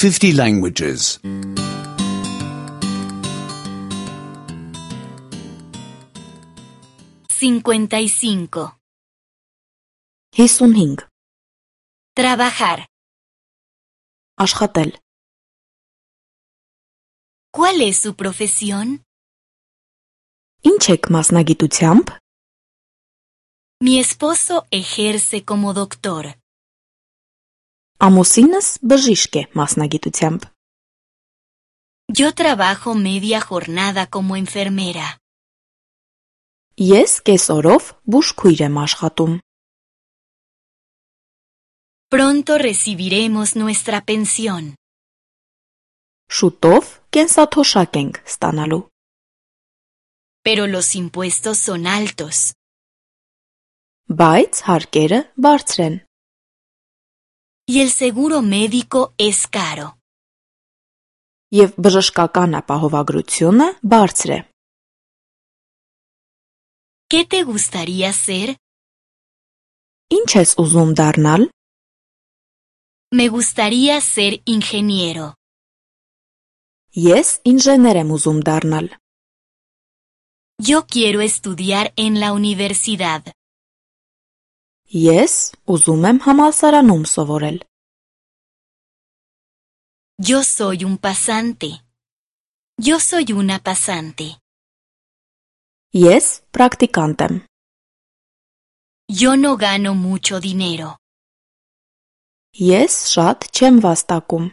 50 languages. 55. 55. Trabajar. Աշխատել. ¿Cuál es su profesión? Ինչ եք մասնագիտությամբ? Mi esposo ejerce como doctor. Ամուսինս բժիշկ է մասնագիտությամբ։ Yo trabajo media jornada como enfermera. Ես կեսօրով բուժքույր եմ աշխատում։ Pronto recibiremos nuestra pensión. Շուտով կենսաթոշակ ենք ստանալու։ Pero los impuestos son altos. Բայց հարկերը բարձր են։ Y el seguro médico es caro. Եվ բժշկական ապահովագրությունը բարձր է։ ¿Qué te gustaría ser? Ինչ ես ուզում դառնալ։ Me gustaría ser ingeniero. Ես ինժեներ եմ ուզում դառնալ։ Yo quiero estudiar en la universidad. Ես ուզում եմ համալսարանում սովորել։ Yo soy un pasante. Yo soy una pasante. Ես պրակտիկանտ եմ։ Yo no gano mucho dinero. Ես շատ չեմ վաստակում։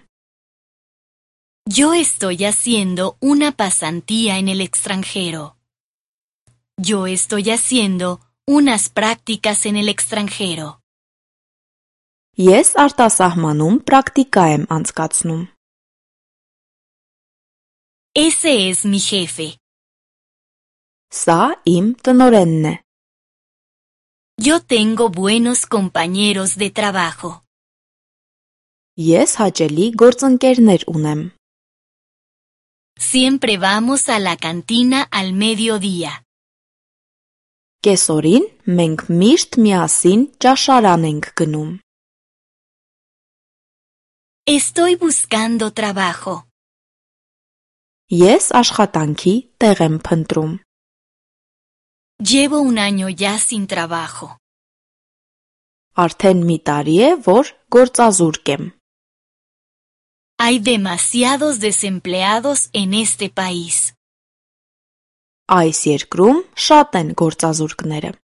Yo estoy haciendo una pasantía en el extranjero. Yo estoy haciendo unas prácticas en el extranjero. Ես արտասահմանում պրակտիկա եմ անցկացնում։ Ese es mi jefe. Սա իմ տնօրենն է։ Yo tengo buenos compañeros de trabajo. Ես հաճելի գործընկերներ ունեմ։ Siempre vamos a la cantina al mediodía. Կեսօրին մենք միշտ միասին ճաշարան ենք գնում։ Estoy buscando trabajo. Ես աշխատանքի տեղ եմ փնտրում։ Llevo un año ya sin trabajo. Արդեն մի տարի է, որ գործազուրկ եմ։ Hay demasiados desempleados en este país. Այս երկրում շատ են գործազուրկները։